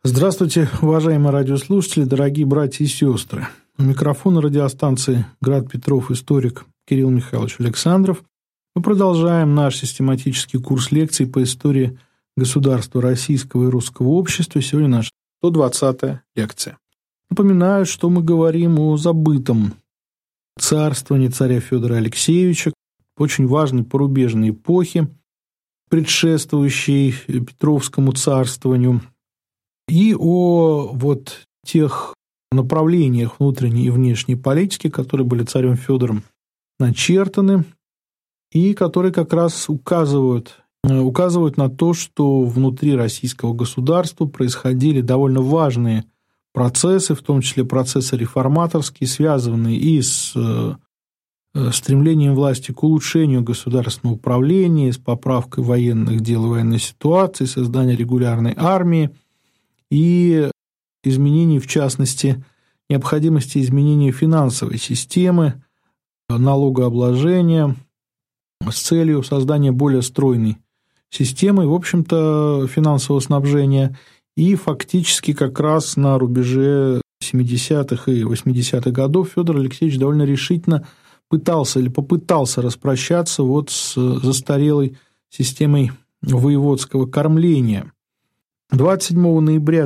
Здравствуйте, уважаемые радиослушатели, дорогие братья и сестры. У микрофона радиостанции «Град Петров» историк Кирилл Михайлович Александров. Мы продолжаем наш систематический курс лекций по истории государства российского и русского общества. Сегодня наша 120-я лекция. Напоминаю, что мы говорим о забытом царствовании царя Федора Алексеевича, очень важной порубежной эпохи, предшествующей Петровскому царствованию, и о тех направлениях внутренней и внешней политики, которые были царем Федором начертаны, и которые как раз указывают на то, что внутри российского государства происходили довольно важные процессы, в том числе процессы реформаторские, связанные и с стремлением власти к улучшению государственного управления, с поправкой военных дел и военной ситуации, созданием регулярной армии, и изменений, в частности, необходимости изменения финансовой системы, налогообложения с целью создания более стройной системы, в общем-то, финансового снабжения. И фактически как раз на рубеже 70-х и 80-х годов Федор Алексеевич довольно решительно попытался распрощаться с застарелой системой воеводского кормления. 27 ноября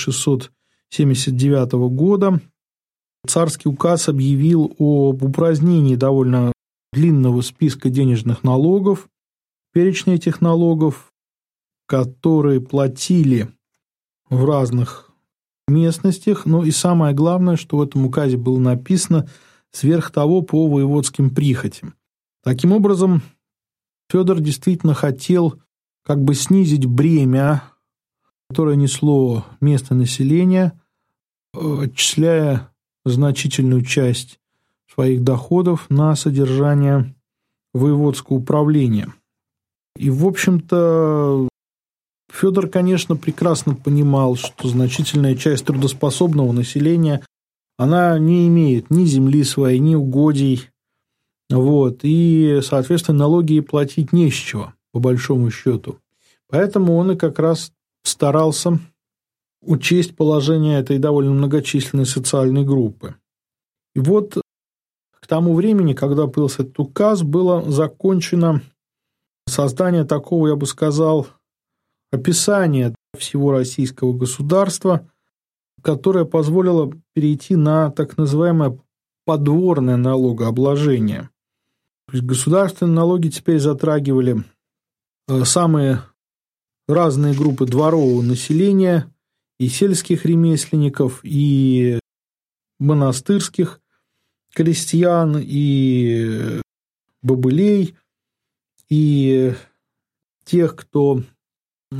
1679 года царский указ объявил об упразднении довольно длинного списка денежных налогов. Перечень этих налогов, которые платили в разных местностях, но и самое главное, что в этом указе было написано, сверх того по воеводским прихотям. Таким образом, Федор действительно хотел снизить бремя, которое несло местное население, отчисляя значительную часть своих доходов на содержание воеводского управления. И, в общем-то, Федор, конечно, прекрасно понимал, что значительная часть трудоспособного населения, она не имеет ни земли своей, ни угодий, и, соответственно, налоги платить не с чего, по большому счету. Поэтому он и как раз старался учесть положение этой довольно многочисленной социальной группы. И к тому времени, когда появился этот указ, было закончено создание такого, я бы сказал, описания всего российского государства, которое позволило перейти на так называемое подворное налогообложение. То есть государственные налоги теперь затрагивали самые разные группы дворового населения, и сельских ремесленников, и монастырских крестьян, и бобылей, и тех, кто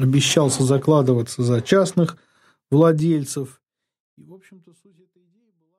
обещался закладываться за частных владельцев. И, в общем-то, суть этой идеи была...